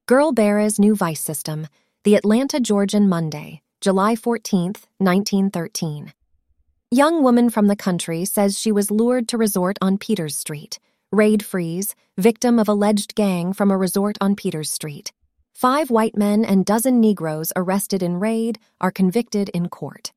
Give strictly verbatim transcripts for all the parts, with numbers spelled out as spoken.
Girl Barra's New Vice System, The Atlanta Georgian Monday, July fourteenth, nineteen thirteen. Young woman from the country says she was lured to resort on Peters Street. Raid freeze, victim of alleged gang from a resort on Peters Street. Five white men and dozen Negroes arrested in raid are convicted in court.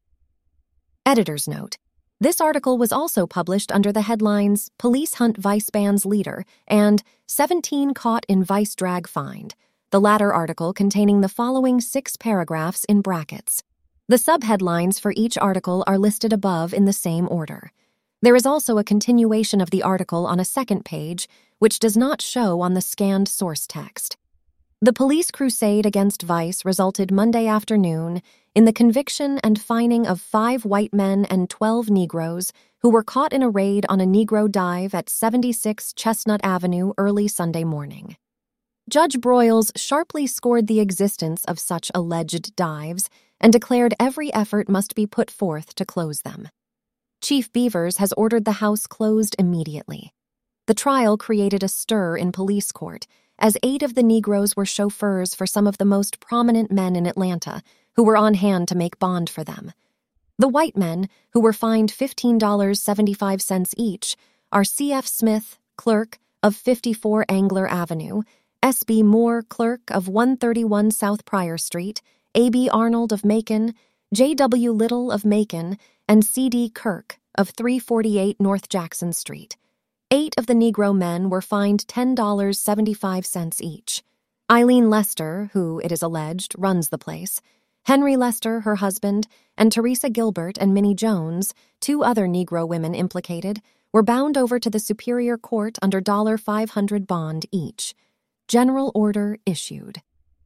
Editor's note. This article was also published under the headlines Police Hunt Vice Band's Leader and seventeen Caught in Vice Drag Find, the latter article containing the following six paragraphs in brackets. The subheadlines for each article are listed above in the same order. There is also a continuation of the article on a second page, which does not show on the scanned source text. The police crusade against Vice resulted Monday afternoon in the conviction and fining of five white men and twelve Negroes who were caught in a raid on a Negro dive at seventy-six Chestnut Avenue early Sunday morning. Judge Broyles sharply scored the existence of such alleged dives and declared every effort must be put forth to close them. Chief Beavers has ordered the house closed immediately. The trial created a stir in police court, as eight of the Negroes were chauffeurs for some of the most prominent men in Atlanta, who were on hand to make bond for them. The white men, who were fined fifteen dollars and seventy-five cents each, are C F Smith, clerk of fifty-four Angler Avenue, S B Moore, clerk of one thirty-one South Pryor Street, A B Arnold of Macon, J W Little of Macon, and C D Kirk of three forty-eight North Jackson Street. Eight of the Negro men were fined ten dollars and seventy-five cents each. Eileen Lester, who, it is alleged, runs the place, Henry Lester, her husband, and Teresa Gilbert and Minnie Jones, two other Negro women implicated, were bound over to the Superior Court under five hundred dollars bond each. General order issued.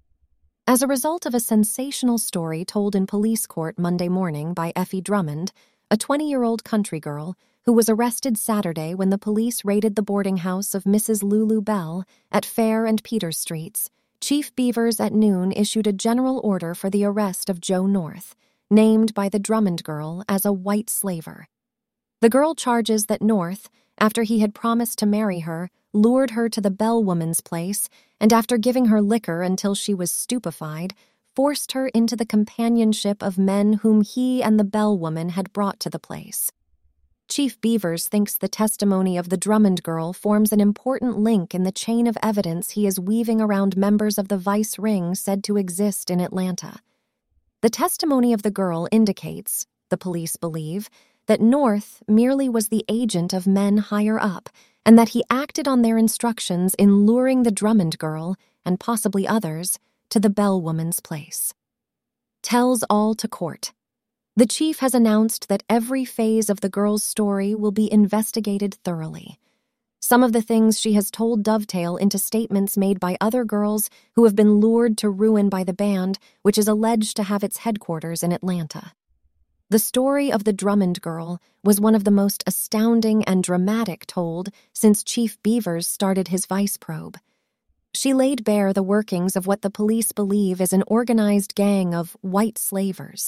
As a result of a sensational story told in police court Monday morning by Effie Drummond, a twenty-year-old country girl who was arrested Saturday when the police raided the boarding house of Missus Lulu Bell at Fair and Peters Streets, Chief Beavers at noon issued a general order for the arrest of Joe North, named by the Drummond girl as a white slaver. The girl charges that North, after he had promised to marry her, lured her to the Bell woman's place, and after giving her liquor until she was stupefied, forced her into the companionship of men whom he and the Bell woman had brought to the place. Chief Beavers thinks the testimony of the Drummond girl forms an important link in the chain of evidence he is weaving around members of the Vice ring said to exist in Atlanta. The testimony of the girl indicates, the police believe, that North merely was the agent of men higher up, and that he acted on their instructions in luring the Drummond girl, and possibly others, to the Bell woman's place. Tells all to court. The chief has announced that every phase of the girl's story will be investigated thoroughly. Some of the things she has told dovetail into statements made by other girls who have been lured to ruin by the band, which is alleged to have its headquarters in Atlanta. The story of the Drummond girl was one of the most astounding and dramatic told since Chief Beavers started his vice probe. She laid bare the workings of what the police believe is an organized gang of white slavers.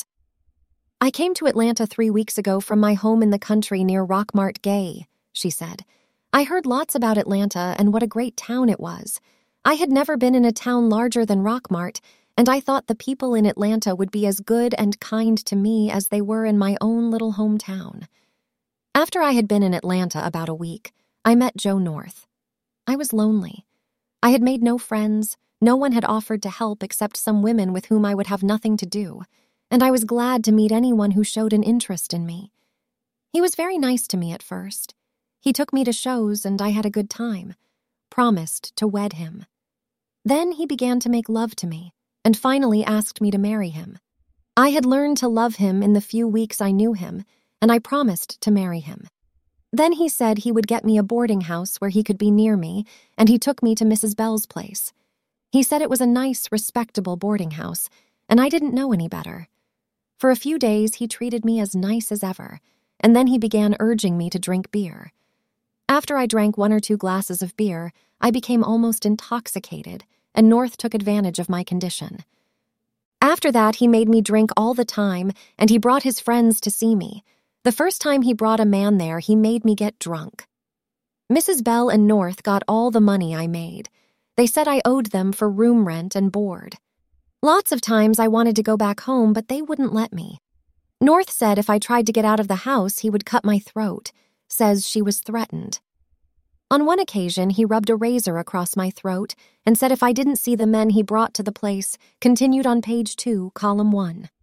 I came to Atlanta three weeks ago from my home in the country near Rockmart Gay, she said. I heard lots about Atlanta and what a great town it was. I had never been in a town larger than Rockmart, and I thought the people in Atlanta would be as good and kind to me as they were in my own little hometown. After I had been in Atlanta about a week, I met Joe North. I was lonely. I had made no friends, no one had offered to help except some women with whom I would have nothing to do, and I was glad to meet anyone who showed an interest in me. He was very nice to me at first. He took me to shows and I had a good time, promised to wed him. Then he began to make love to me, and finally asked me to marry him. I had learned to love him in the few weeks I knew him, and I promised to marry him. Then he said he would get me a boarding house where he could be near me, and he took me to Missus Bell's place. He said it was a nice, respectable boarding house, and I didn't know any better. For a few days he treated me as nice as ever, and then he began urging me to drink beer. After I drank one or two glasses of beer, I became almost intoxicated, and North took advantage of my condition. After that, he made me drink all the time, and he brought his friends to see me. The first time he brought a man there, he made me get drunk. Missus Bell and North got all the money I made. They said I owed them for room rent and board. Lots of times I wanted to go back home, but they wouldn't let me. North said if I tried to get out of the house, he would cut my throat. Says she was threatened. On one occasion, he rubbed a razor across my throat and said if I didn't see the men he brought to the place, continued on page two, column one.